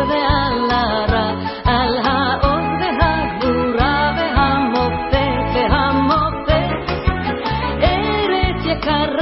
ועל הרע, על העוז והגבורה והמופת והמופת. ארץ יקרה